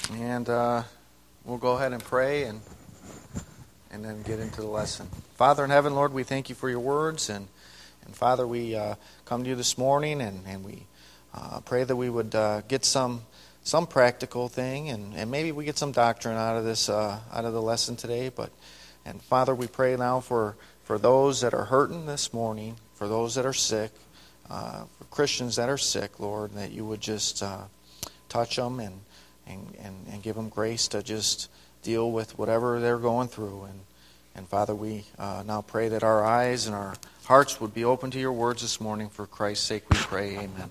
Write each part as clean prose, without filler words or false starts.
And we'll go ahead and pray and then get into the lesson. Father in heaven, Lord, we thank you for your words. And Father, we come to you this morning and we pray that we would get some practical thing and maybe we get some doctrine out of this, out of the lesson today. And Father, we pray now for those that are hurting this morning, for those that are sick, for Christians that are sick, Lord, that you would just touch them and give them grace to just deal with whatever they're going through. And Father, we now pray that our eyes and our hearts would be open to your words this morning. For Christ's sake we pray. Amen.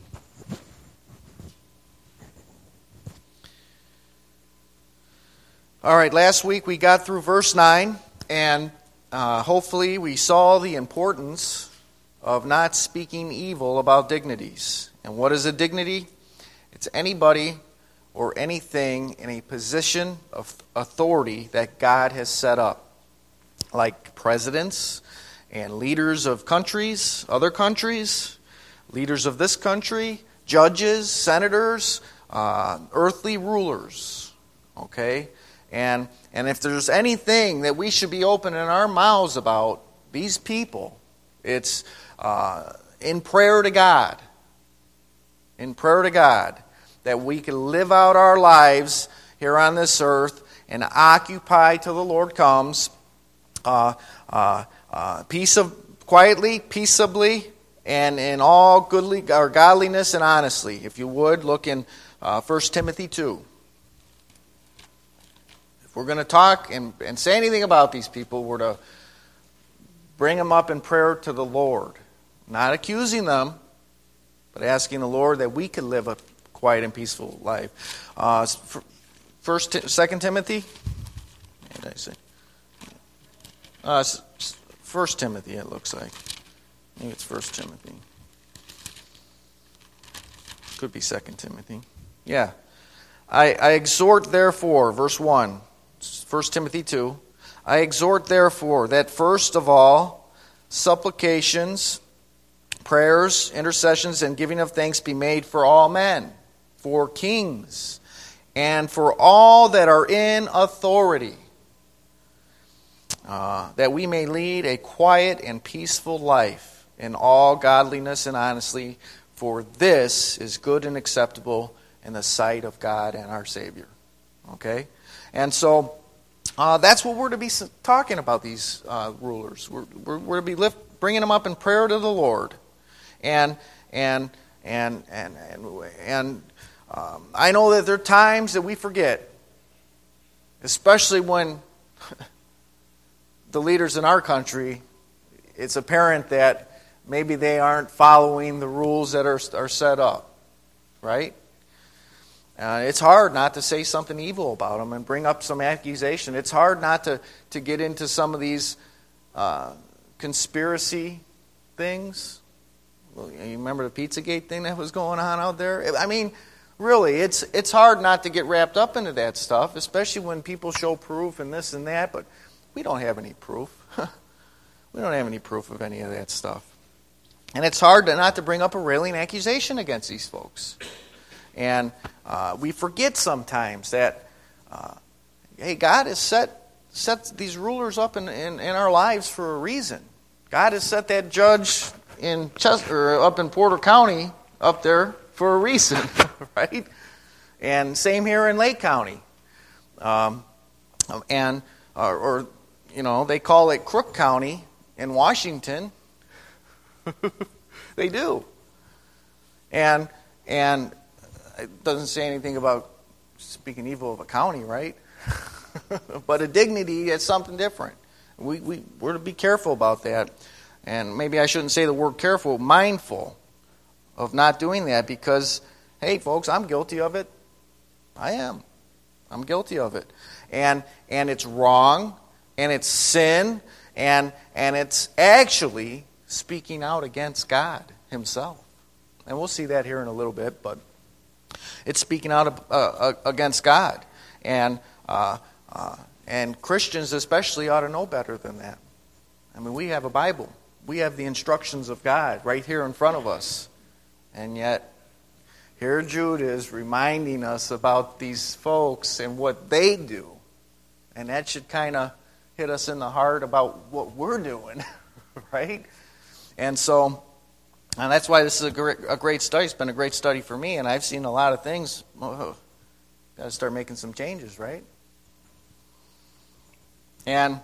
All right, last week we got through verse 9, and hopefully we saw the importance of not speaking evil about dignities. And what is a dignity? It's anybody or anything in a position of authority that God has set up, like presidents and leaders of countries, other countries, leaders of this country, judges, senators, earthly rulers. Okay? And if there's anything that we should be opening our mouths about these people, it's in prayer to God. In prayer to God, that we can live out our lives here on this earth and occupy till the Lord comes, quietly, peaceably, and in all godliness and honestly. If you would, look in 1 Timothy 2. If we're going to talk and say anything about these people, we're to bring them up in prayer to the Lord. Not accusing them, but asking the Lord that we could live a quiet and peaceful life. 2 Timothy? What did I say? 1 Timothy, it looks like. I think it's 1 Timothy. Could be 2 Timothy. Yeah. I exhort therefore, verse 1, 1 Timothy 2, I exhort therefore that first of all, supplications, prayers, intercessions, and giving of thanks be made for all men, for kings, and for all that are in authority, that we may lead a quiet and peaceful life in all godliness and honesty, for this is good and acceptable in the sight of God and our Savior. Okay? And so, that's what we're to be talking about, these rulers. We're to be bringing them up in prayer to the Lord. And I know that there are times that we forget, especially when the leaders in our country, it's apparent that maybe they aren't following the rules that are set up, right? It's hard not to say something evil about them and bring up some accusation. It's hard not to get into some of these conspiracy things. Well, you remember the Pizzagate thing that was going on out there? I mean, really, it's hard not to get wrapped up into that stuff, especially when people show proof and this and that, but we don't have any proof. We don't have any proof of any of that stuff. And it's hard not to bring up a railing accusation against these folks. And we forget sometimes that, hey, God has set these rulers up in our lives for a reason. God has set that judge in Chester, up in Porter County, up there for a reason, right? And same here in Lake County, or they call it Crook County in Washington. They do, and it doesn't say anything about speaking evil of a county, right? But a dignity is something different. We're to be careful about that. And maybe I shouldn't say the word careful, mindful of not doing that because, hey, folks, I'm guilty of it. I am. I'm guilty of it. And it's wrong, and it's sin, and it's actually speaking out against God Himself. And we'll see that here in a little bit, but it's speaking out against God. And Christians especially ought to know better than that. I mean, we have a Bible. We have the instructions of God right here in front of us. And yet, Here Jude is reminding us about these folks and what they do. And that should kind of hit us in the heart about what we're doing, right? And so, and that's why this is a great study. It's been a great study for me, and I've seen a lot of things. Got to start making some changes, right? And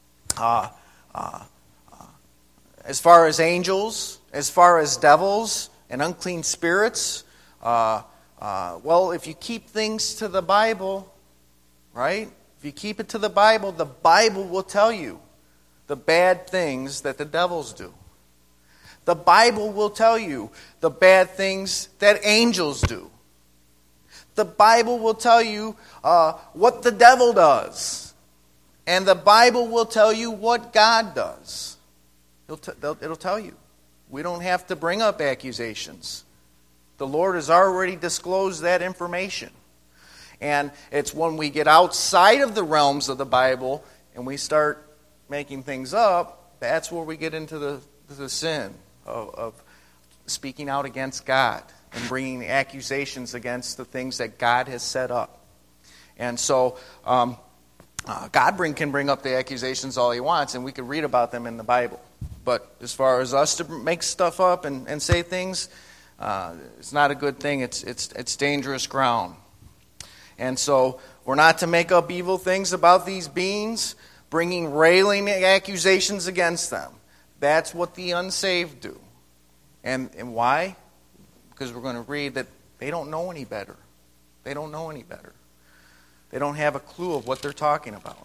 as far as angels, as far as devils and unclean spirits, well, if you keep things to the Bible, right? If you keep it to the Bible will tell you the bad things that the devils do. The Bible will tell you the bad things that angels do. The Bible will tell you what the devil does. And the Bible will tell you what God does. It'll tell you. We don't have to bring up accusations. The Lord has already disclosed that information. And it's when we get outside of the realms of the Bible and we start making things up, that's where we get into the sin of speaking out against God and bringing accusations against the things that God has set up. And so God can bring up the accusations all he wants, and we can read about them in the Bible. But as far as us to make stuff up and say things, it's not a good thing. It's dangerous ground. And so we're not to make up evil things about these beings, bringing railing accusations against them. That's what the unsaved do. And why? Because we're going to read that they don't know any better. They don't know any better. They don't have a clue of what they're talking about.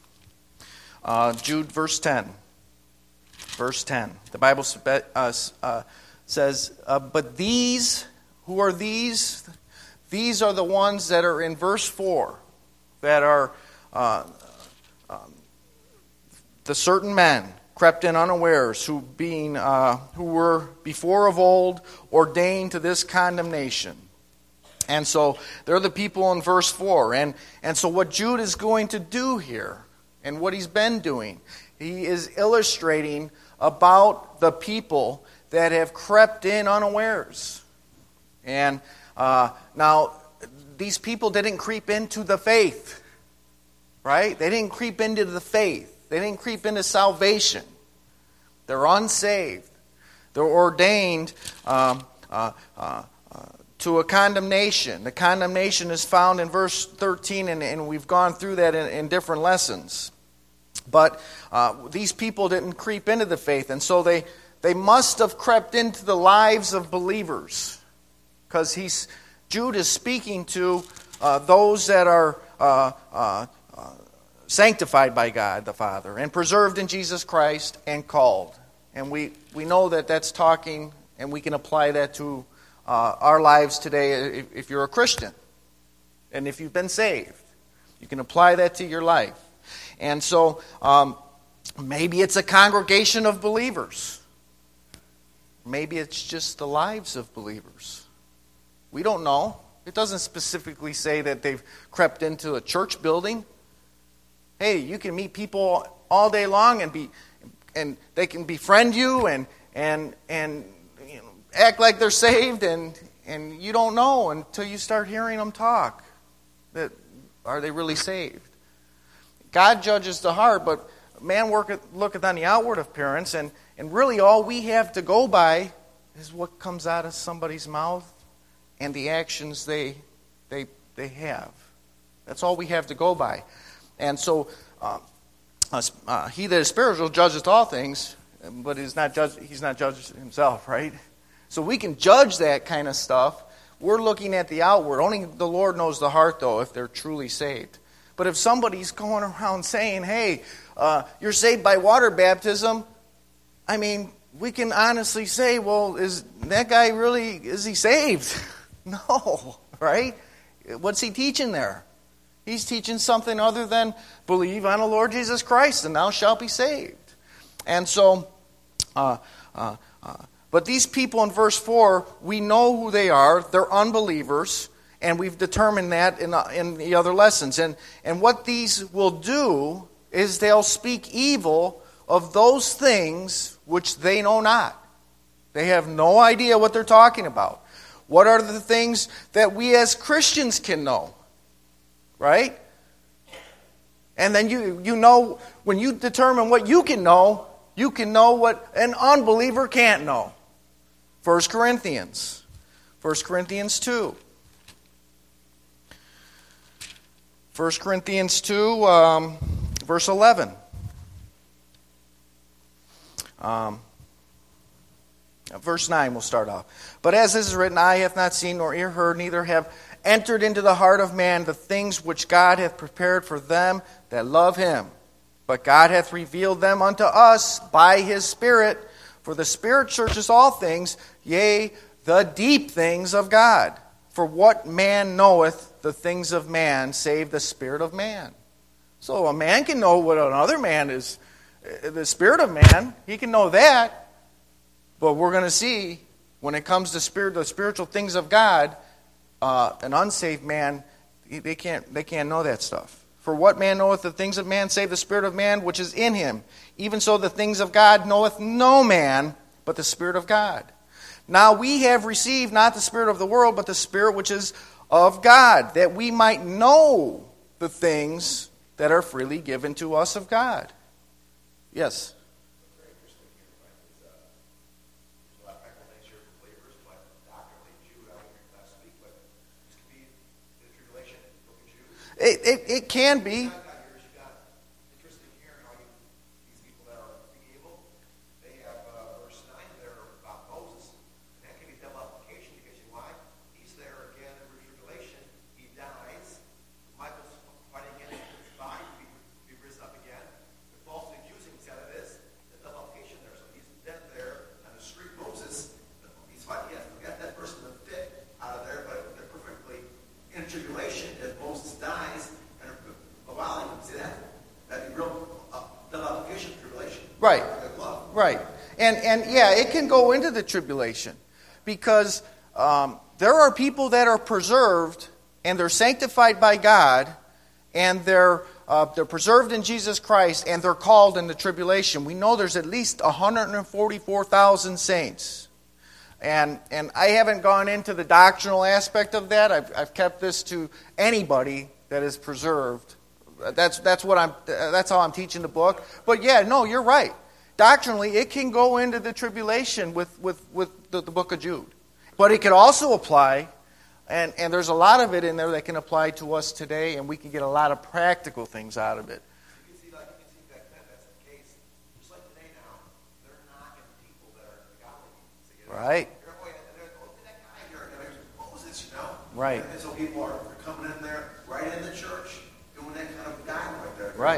Jude verse 10. Verse 10. The Bible says, but these, who are these? These are the ones that are in verse 4, that are the certain men crept in unawares, who were before of old ordained to this condemnation. And so they're the people in verse 4. And so what Jude is going to do here, and what he's been doing, he is illustrating about the people that have crept in unawares. And now, these people didn't creep into the faith, right? They didn't creep into the faith. They didn't creep into salvation. They're unsaved. They're ordained to a condemnation. The condemnation is found in verse 13, and we've gone through that in different lessons. But these people didn't creep into the faith, and so they must have crept into the lives of believers. Because Jude is speaking to those that are sanctified by God the Father and preserved in Jesus Christ and called. And we know that that's talking, and we can apply that to our lives today if you're a Christian. And if you've been saved, you can apply that to your life. And so maybe it's a congregation of believers. Maybe it's just the lives of believers. We don't know. It doesn't specifically say that they've crept into a church building. Hey, you can meet people all day long and they can befriend you and you know, act like they're saved, and you don't know until you start hearing them talk that are they really saved. God judges the heart, but man looketh on the outward appearance, and really all we have to go by is what comes out of somebody's mouth and the actions they have. That's all we have to go by. And so, he that is spiritual judgeth all things, but he's not judged himself, right? So we can judge that kind of stuff. We're looking at the outward. Only the Lord knows the heart, though, if they're truly saved. But if somebody's going around saying, hey, you're saved by water baptism, I mean, we can honestly say, well, is that guy really, is he saved? No, right? What's he teaching there? He's teaching something other than believe on the Lord Jesus Christ and thou shalt be saved. And so, but these people in verse 4, we know who they are. They're unbelievers, and we've determined that in the other lessons. And what these will do is they'll speak evil of those things which they know not. They have no idea what they're talking about. What are the things that we as Christians can know? Right? And then you know, when you determine what you can know what an unbeliever can't know. 1 Corinthians 2. 1 Corinthians 2, verse 11. Verse 9 we'll start off. But as is written, eye hath not seen nor ear heard, neither have entered into the heart of man the things which God hath prepared for them that love him. But God hath revealed them unto us by his Spirit. For the Spirit searches all things, yea, the deep things of God. For what man knoweth the things of man, save the spirit of man? So a man can know what another man is, the spirit of man. He can know that. But we're going to see, when it comes to the spiritual things of God, an unsaved man, they can't know that stuff. For what man knoweth the things of man, save the spirit of man which is in him? Even so the things of God knoweth no man, but the Spirit of God. Now we have received not the spirit of the world, but the Spirit which is of God, that we might know the things that are freely given to us of God. Yes? It can be. Right. And yeah, it can go into the tribulation because there are people that are preserved and they're sanctified by God and they're preserved in Jesus Christ and they're called in the tribulation. We know there's at least 144,000 saints. And I haven't gone into the doctrinal aspect of that. I've kept this to anybody that is preserved. That's how I'm teaching the book. But yeah, no, you're right. Doctrinally, it can go into the tribulation with the book of Jude. But it could also apply, and there's a lot of it in there that can apply to us today, and we can get a lot of practical things out of it. You can see back then that's the case. Just like today now, they're knocking people that are godly. Right. That guy here, there's Moses, Right. And so people are coming in there, right in the church, doing that kind of dialogue there. Right.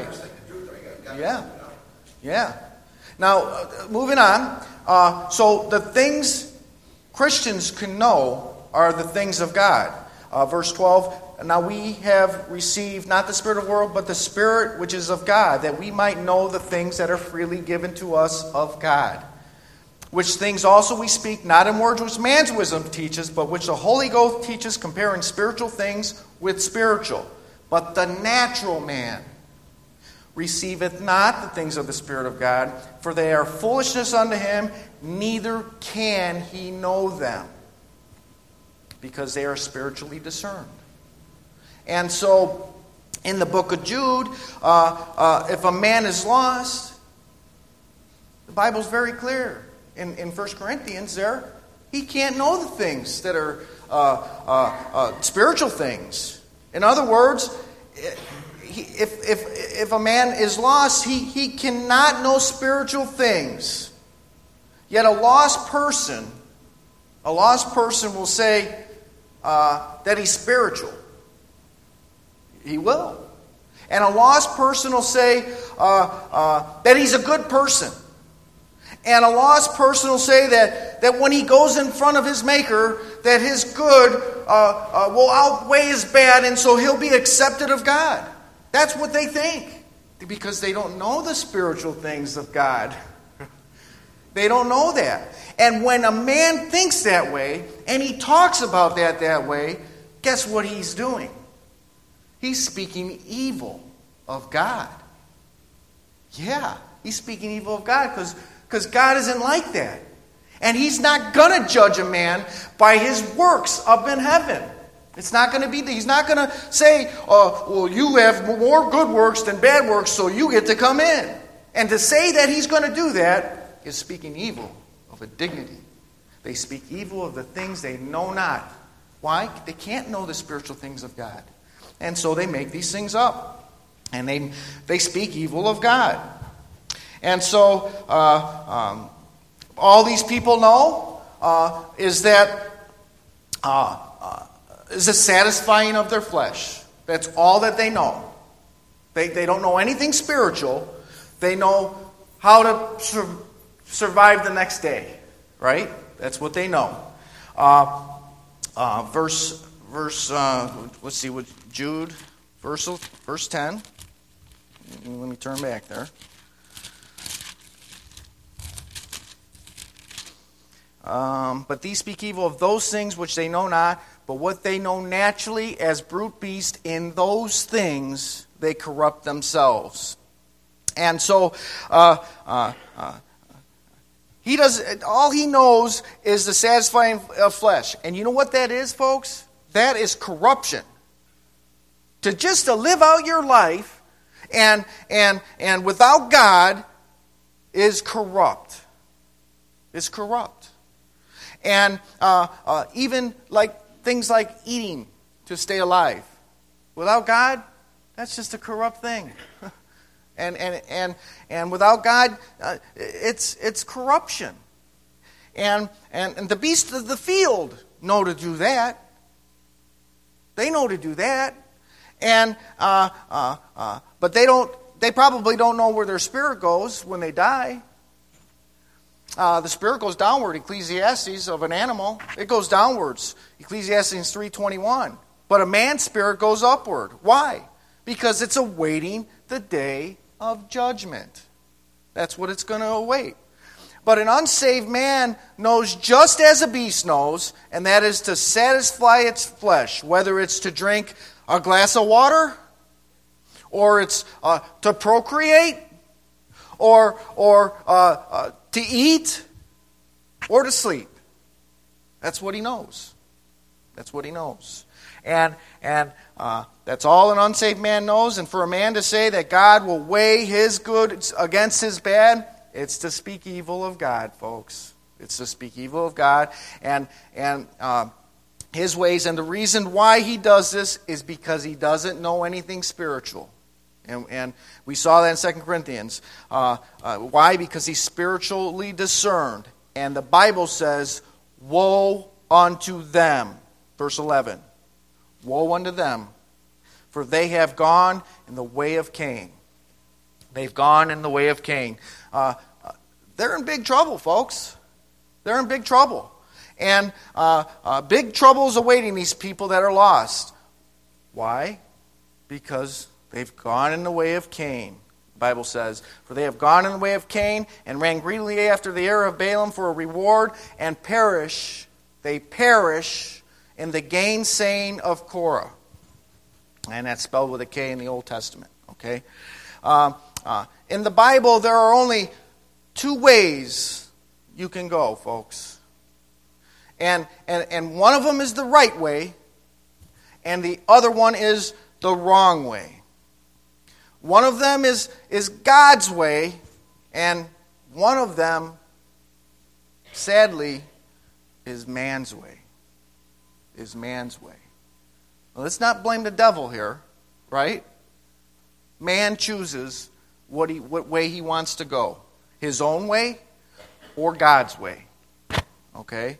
Yeah. Yeah. Now, moving on. So the things Christians can know are the things of God. Verse 12, now we have received not the spirit of the world, but the Spirit which is of God, that we might know the things that are freely given to us of God. Which things also we speak, not in words which man's wisdom teaches, but which the Holy Ghost teaches, comparing spiritual things with spiritual. But the natural man receiveth not the things of the Spirit of God, for they are foolishness unto him, neither can he know them, because they are spiritually discerned. And so, in the book of Jude, if a man is lost, the Bible's very clear. In 1 Corinthians there, he can't know the things that are spiritual things. In other words, if a man is lost, he cannot know spiritual things. Yet a lost person will say that he's spiritual. He will. And a lost person will say that he's a good person. And a lost person will say that when he goes in front of his Maker, that his good will outweigh his bad, and so he'll be accepted of God. That's what they think, because they don't know the spiritual things of God. They don't know that. And when a man thinks that way, and he talks about that way, guess what he's doing? He's speaking evil of God. Yeah, he's speaking evil of God because God isn't like that. And he's not going to judge a man by his works up in heaven. It's not going to be, he's not going to say, well, you have more good works than bad works, so you get to come in. And to say that he's going to do that is speaking evil of a dignity. They speak evil of the things they know not. Why? They can't know the spiritual things of God. And so they make these things up. And they speak evil of God. And so all these people know is the satisfying of their flesh. That's all that they know. They don't know anything spiritual. They know how to survive the next day, right? That's what they know. Let's see, what Jude, verse 10. Let me turn back there. But these speak evil of those things which they know not, but what they know naturally as brute beasts, in those things they corrupt themselves. And so, all he knows is the satisfying of flesh. And you know what that is, folks? That is corruption. To live out your life and without God is corrupt. It's corrupt. And even like things like eating to stay alive. Without God, that's just a corrupt thing. And without God, it's corruption. And the beasts of the field know to do that. They know to do that. And but they probably don't know where their spirit goes when they die. The spirit goes downward, Ecclesiastes, of an animal. It goes downwards, Ecclesiastes 3:21. But a man's spirit goes upward. Why? Because it's awaiting the day of judgment. That's what it's going to await. But an unsaved man knows just as a beast knows, and that is to satisfy its flesh, whether it's to drink a glass of water, or it's to procreate, or to eat, or to sleep. That's what he knows. That's what he knows. And that's all an unsaved man knows. And for a man to say that God will weigh his good against his bad, it's to speak evil of God, folks. It's to speak evil of God and his ways. And the reason why he does this is because he doesn't know anything spiritual. And we saw that in 2 Corinthians. Why? Because he's spiritually discerned. And the Bible says, woe unto them. Verse 11. Woe unto them, for they have gone in the way of Cain. They've gone in the way of Cain. They're in big trouble, folks. They're in big trouble. And big trouble is awaiting these people that are lost. Why? Because they've gone in the way of Cain. The Bible says, for they have gone in the way of Cain and ran greedily after the heir of Balaam for a reward and perish. They perish in the gainsaying of Korah. And that's spelled with a K in the Old Testament. Okay? In the Bible, there are only two ways you can go, folks. And one of them is the right way, and the other one is the wrong way. One of them is God's way, and one of them, sadly, is man's way. Is man's way. Well, let's not blame the devil here, right? Man chooses what way he wants to go. His own way or God's way. Okay?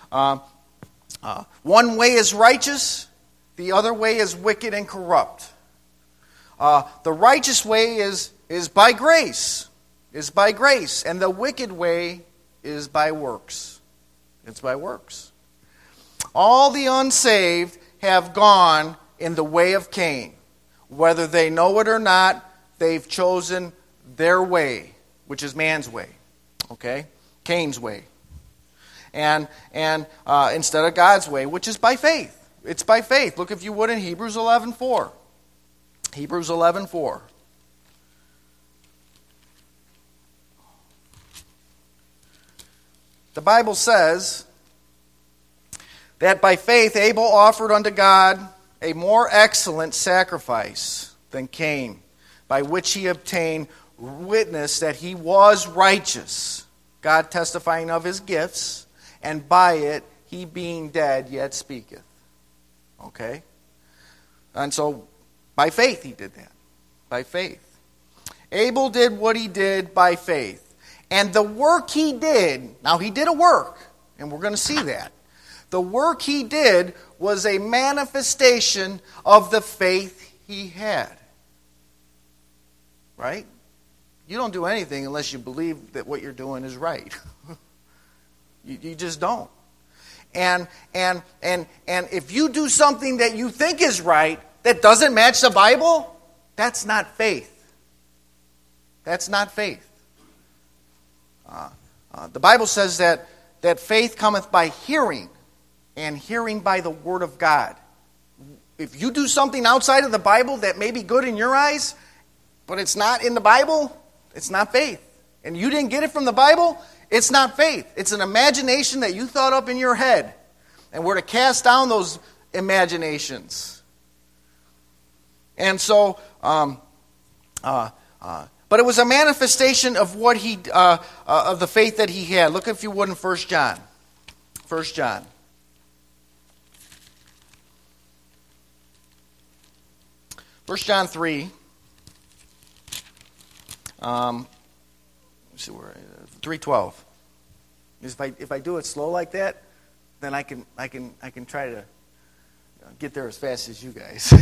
One way is righteous. The other way is wicked and corrupt. The righteous way is by grace. Is by grace. And the wicked way is by works. It's by works. All the unsaved have gone in the way of Cain. Whether they know it or not, they've chosen their way, which is man's way. Okay? Cain's way. And instead of God's way, which is by faith. It's by faith. Look, if you would, in Hebrews 11:4. Hebrews 11:4. The Bible says that by faith Abel offered unto God a more excellent sacrifice than Cain, by which he obtained witness that he was righteous, God testifying of his gifts, and by it he being dead yet speaketh. Okay? And so, by faith he did that. By faith. Abel did what he did by faith. And the work he did, now he did a work, and we're going to see that. The work he did was a manifestation of the faith he had. Right? You don't do anything unless you believe that what you're doing is right. You just don't. And if you do something that you think is right that doesn't match the Bible, that's not faith. That's not faith. The Bible says that faith cometh by hearing, and hearing by the Word of God. If you do something outside of the Bible that may be good in your eyes, but it's not in the Bible, it's not faith. And you didn't get it from the Bible, it's not faith. It's an imagination that you thought up in your head. And we're to cast down those imaginations. And so, but it was a manifestation of what of the faith that he had. Look if you would in 1 John. 1 John. 1 John 3. Let's see where 3:12. If I do it slow like that, then I can try to get there as fast as you guys.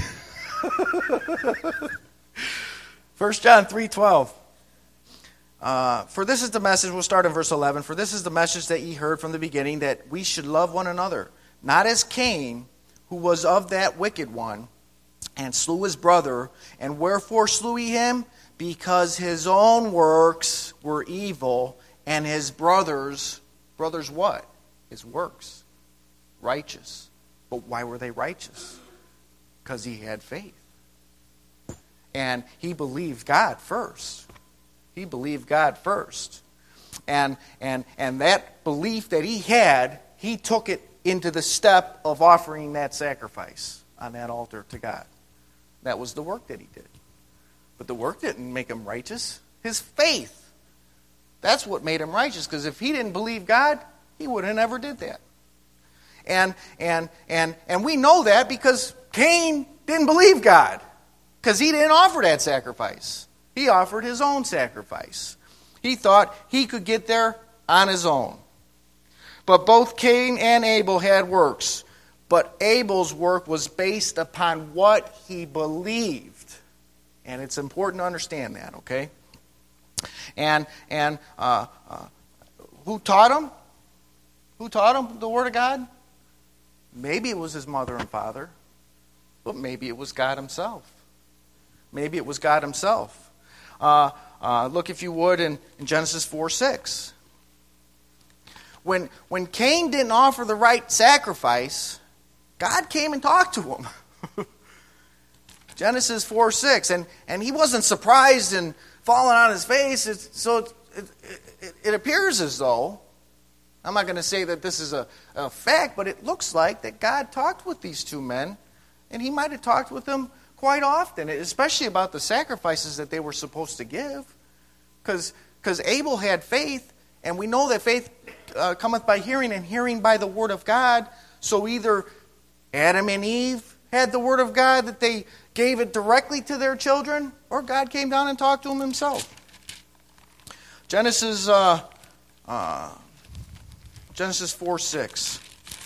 1 John 3:12. For this is the message, we'll start in verse 11. For this is the message that ye heard from the beginning, that we should love one another. Not as Cain, who was of that wicked one, and slew his brother. And wherefore slew he him? Because his own works were evil, and his brother's what? His works. Righteous. But why were they righteous? Because he had faith. And he believed God first. He believed God first. And that belief that he had, he took it into the step of offering that sacrifice on that altar to God. That was the work that he did. But the work didn't make him righteous. His faith. That's what made him righteous. Because if he didn't believe God, he would have never did that. And we know that because Cain didn't believe God. Because he didn't offer that sacrifice. He offered his own sacrifice. He thought he could get there on his own. But both Cain and Abel had works. But Abel's work was based upon what he believed. And it's important to understand that, okay? And who taught him? Who taught him the Word of God? Maybe it was his mother and father. But maybe it was God himself. Maybe it was God himself. Look, if you would, in Genesis 4:6. When Cain didn't offer the right sacrifice, God came and talked to him. Genesis 4:6. And he wasn't surprised and falling on his face. It appears as though, I'm not going to say that this is a fact, but it looks like that God talked with these two men. And he might have talked with them quite often, especially about the sacrifices that they were supposed to give. Because Abel had faith, and we know that faith cometh by hearing, and hearing by the Word of God. So either Adam and Eve had the Word of God, that they gave it directly to their children, or God came down and talked to them himself. Genesis 4:6.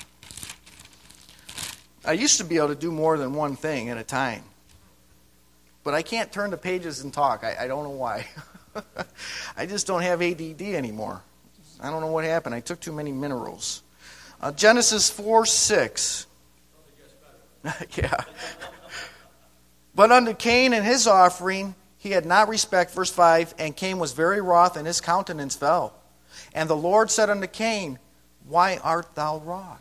I used to be able to do more than one thing at a time. But I can't turn the pages and talk. I don't know why. I just don't have ADD anymore. I don't know what happened. I took too many minerals. Genesis 4:6. Yeah. But unto Cain and his offering he had not respect. Verse 5. And Cain was very wroth, and his countenance fell. And the Lord said unto Cain, Why art thou wroth?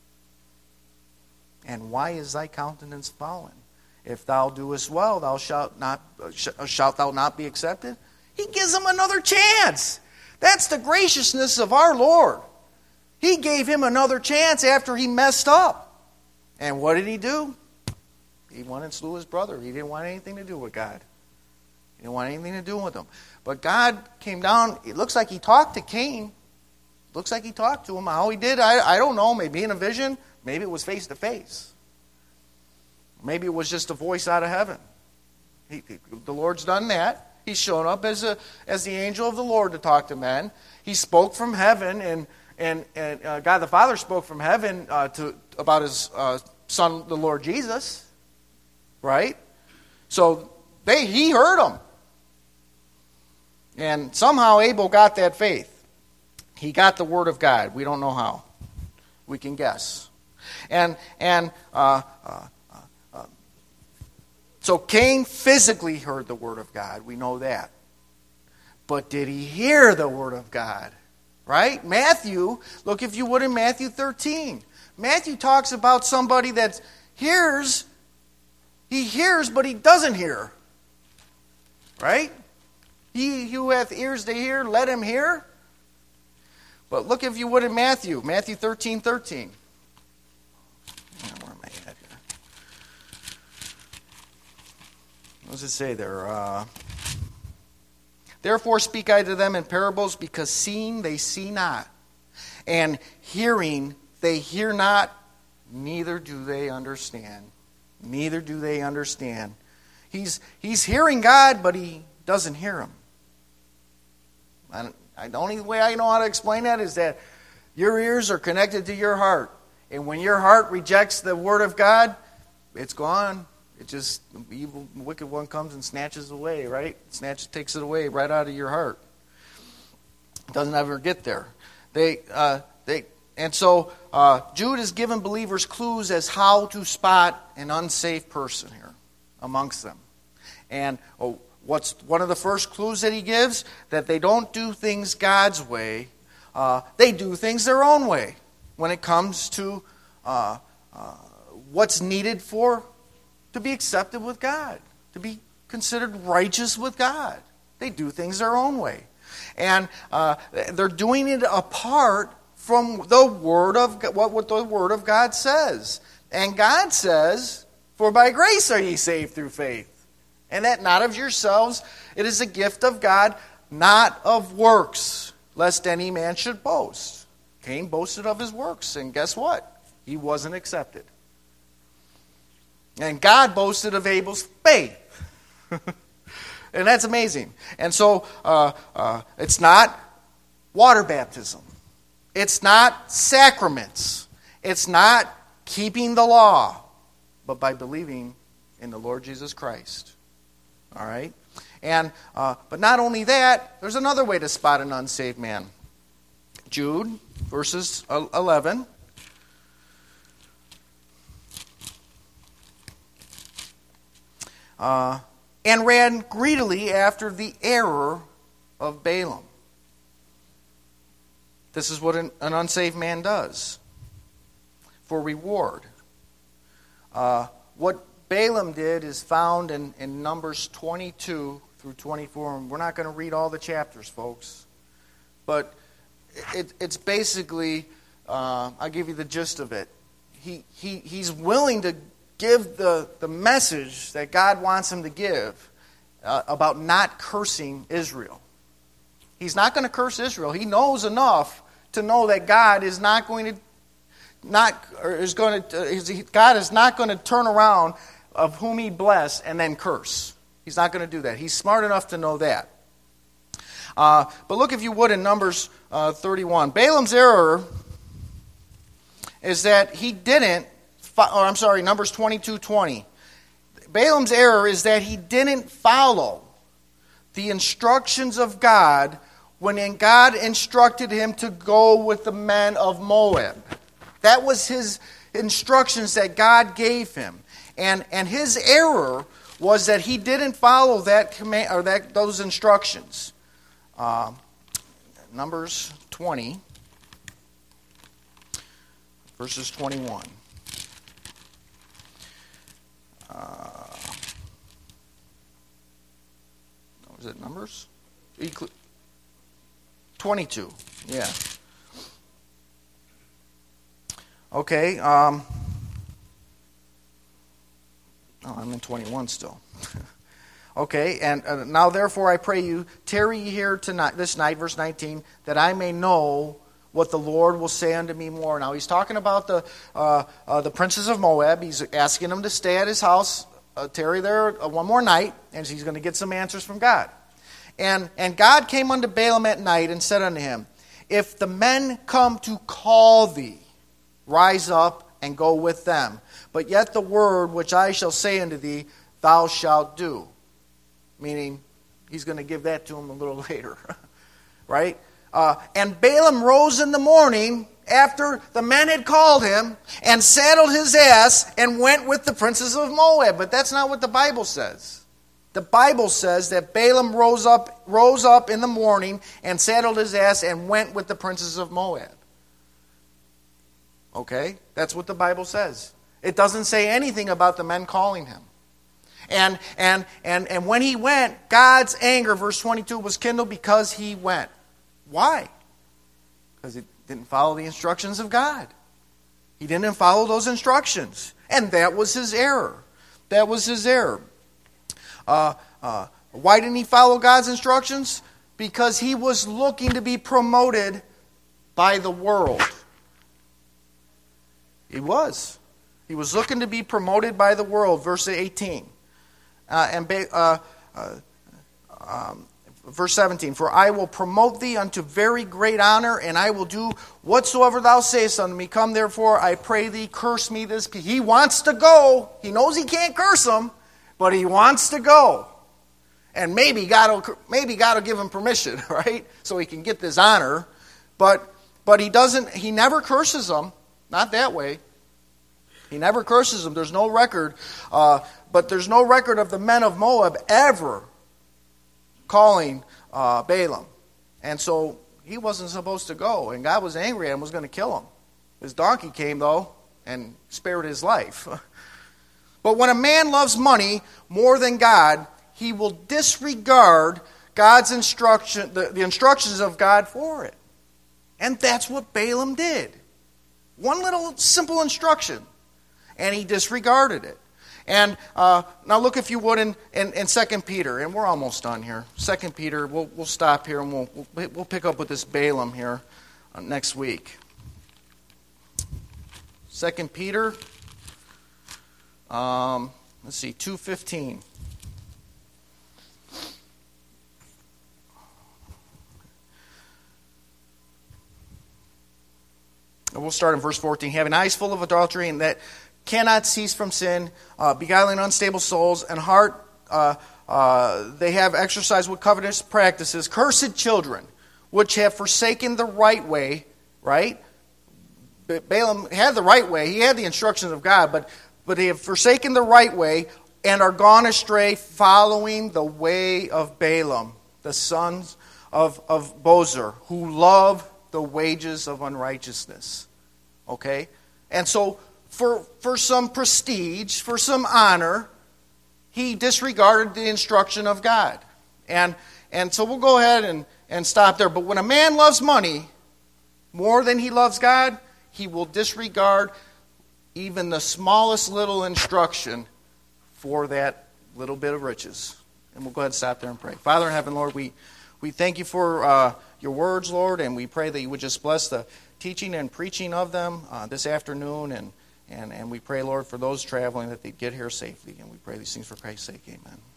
And why is thy countenance fallen? If thou doest well, shalt thou not be accepted? He gives him another chance. That's the graciousness of our Lord. He gave him another chance after he messed up. And what did he do? He went and slew his brother. He didn't want anything to do with God. He didn't want anything to do with him. But God came down. It looks like he talked to Cain. Looks like he talked to him. How he did, I don't know. Maybe in a vision. Maybe it was face to face. Maybe it was just a voice out of heaven. The Lord's done that. He's shown up as the angel of the Lord to talk to men. He spoke from heaven, and God the Father spoke from heaven about his Son, the Lord Jesus. Right? So he heard him. And somehow Abel got that faith. He got the word of God. We don't know how. We can guess. So Cain physically heard the word of God. We know that. But did he hear the word of God? Right? Matthew, look if you would in Matthew 13. Matthew talks about somebody that hears. He hears, but he doesn't hear. Right? He who hath ears to hear, let him hear. But look if you would in Matthew 13:13. Where am I at here? What does it say there? Therefore speak I to them in parables, because seeing they see not, and hearing they hear not, neither do they understand. Neither do they understand. He's hearing God, but he doesn't hear him. The only way I know how to explain that is that your ears are connected to your heart. And when your heart rejects the word of God, it's gone. It just, the evil, wicked one comes and snatches away, right? Takes it away right out of your heart. It doesn't ever get there. So Jude has given believers clues as how to spot an unsafe person here amongst them. And what's one of the first clues that he gives? That they don't do things God's way. They do things their own way when it comes to what's needed to be accepted with God, to be considered righteous with God. They do things their own way. And they're doing it apart from the Word of what the Word of God says. And God says, "For by grace are ye saved through faith. And that not of yourselves, it is a gift of God, not of works, lest any man should boast." Cain boasted of his works, and guess what? He wasn't accepted. And God boasted of Abel's faith. And that's amazing. And so it's not water baptism. It's not sacraments. It's not keeping the law, but by believing in the Lord Jesus Christ. All right? And but not only that, there's another way to spot an unsaved man. Jude, verses 11. And ran greedily after the error of Balaam. This is what an unsaved man does for reward. What Balaam did is found in Numbers 22 through 24. And we're not going to read all the chapters, folks. But it's basically, I'll give you the gist of it. He's willing to give the message that God wants him to give about not cursing Israel. He's not going to curse Israel. He knows enough to know that God is not going to God is not going to turn around of whom he blessed and then curse. He's not going to do that. He's smart enough to know that. But look, if you would, in Numbers 31. Balaam's error is that he didn't, Numbers 22:20. Balaam's error is that he didn't follow the instructions of God when God instructed him to go with the men of Moab. That was his instructions that God gave him. And his error was that he didn't follow that command or those instructions. Numbers 20, verses 21. Was it Numbers? 22, yeah. Okay. I'm in 21 still. Okay, and now therefore I pray you, tarry ye here tonight, this night, verse 19, that I may know what the Lord will say unto me more. Now he's talking about the princes of Moab. He's asking them to stay at his house, tarry there one more night, and he's going to get some answers from God. And God came unto Balaam at night and said unto him, if the men come to call thee, rise up and go with them. But yet the word which I shall say unto thee, thou shalt do. Meaning, he's going to give that to him a little later. Right? And Balaam rose in the morning after the men had called him and saddled his ass and went with the princes of Moab. But that's not what the Bible says. The Bible says that Balaam rose up in the morning and saddled his ass and went with the princes of Moab. Okay? That's what the Bible says. It doesn't say anything about the men calling him. And when he went, God's anger, verse 22, was kindled because he went. Why? Because he didn't follow the instructions of God. He didn't follow those instructions. And that was his error. That was his error. Why didn't he follow God's instructions? Because he was looking to be promoted by the world. He was. He was looking to be promoted by the world. Verse 18. Verse 17, for I will promote thee unto very great honor, and I will do whatsoever thou sayest unto me. Come therefore, I pray thee, curse me this people. He wants to go. He knows he can't curse them, but he wants to go. And maybe God will give him permission, right? So he can get this honor. But he doesn't. He never curses them. Not that way. He never curses them. There's no record. But there's no record of the men of Moab ever calling Balaam. And so he wasn't supposed to go. And God was angry and was going to kill him. His donkey came, though, and spared his life. But when a man loves money more than God, he will disregard God's instruction, the instructions of God for it. And that's what Balaam did. One little simple instruction. And he disregarded it. And now look, if you would, in 2 Peter, and we're almost done here. 2 Peter, we'll stop here, and we'll pick up with this Balaam here next week. 2 Peter, let's see, 2:15. And we'll start in verse 14. Having eyes full of adultery, and that cannot cease from sin, beguiling unstable souls, and heart they have exercised with covetous practices. Cursed children, which have forsaken the right way, right? Balaam had the right way. He had the instructions of God, but they have forsaken the right way and are gone astray, following the way of Balaam, the sons of Bozor, who love the wages of unrighteousness. Okay? And so, for some prestige, for some honor, he disregarded the instruction of God. And so we'll go ahead and stop there. But when a man loves money more than he loves God, he will disregard even the smallest little instruction for that little bit of riches. And we'll go ahead and stop there and pray. Father in heaven, Lord, we thank you for your words, Lord, and we pray that you would just bless the teaching and preaching of them this afternoon. And we pray, Lord, for those traveling that they get here safely. And we pray these things for Christ's sake. Amen.